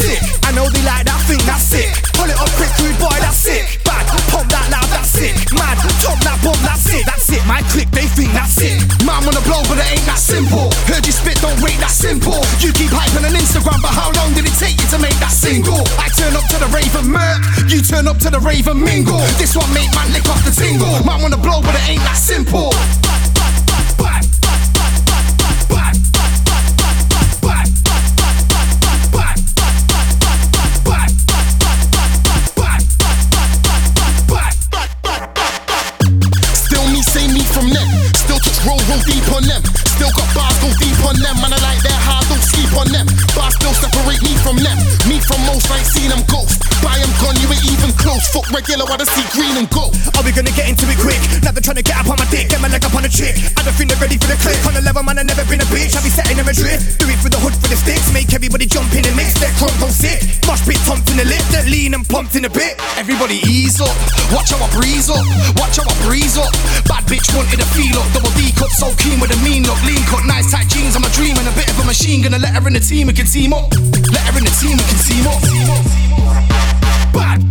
sick. I know they like that thing, that's sick. Pull it up quick, rude boy, that's sick. Bad, pump that loud, that's sick. Mad, top that bomb, that's it. That's it, my click, they think that's it. Man wanna blow, but it ain't that simple. Heard you spit, don't wait, that's simple. You keep hyping on Instagram, but how long did it take you to make that single? I turn up to the rave and murk, you turn up to the rave and mingle. This one make man lick off the tingle. Man wanna blow, but it ain't that simple. Roll deep on them. Still got bars, go deep on them. Man, I like their hard, don't sleep on them. Bars still separate me from them. Me from most, I ain't seen them ghost. Buy them gone, you ain't even close. Fuck regular, wanna see green and gold. Are we gonna get into it quick? Now they're trying to get up on my dick, get my leg up on a chick. I don't think they're ready for the click. On the level, man, I never been a bitch. I be setting them adrift. Do it for the hood, for the sticks. Make everybody jump in and mix. Their crunk go sick. Mosh pit pumped in the lip. They're lean and pumped in a bit. Everybody ease up. Watch how I breeze up. Watch how I breeze up. Bad bitch wanted a feel up. Double D cup, so keen with a mean look. Lean cut, nice tight jeans. I'm a dream and a bit of a machine. Gonna let her in the team, we can team up. Let her in the team, we can team up. Bad.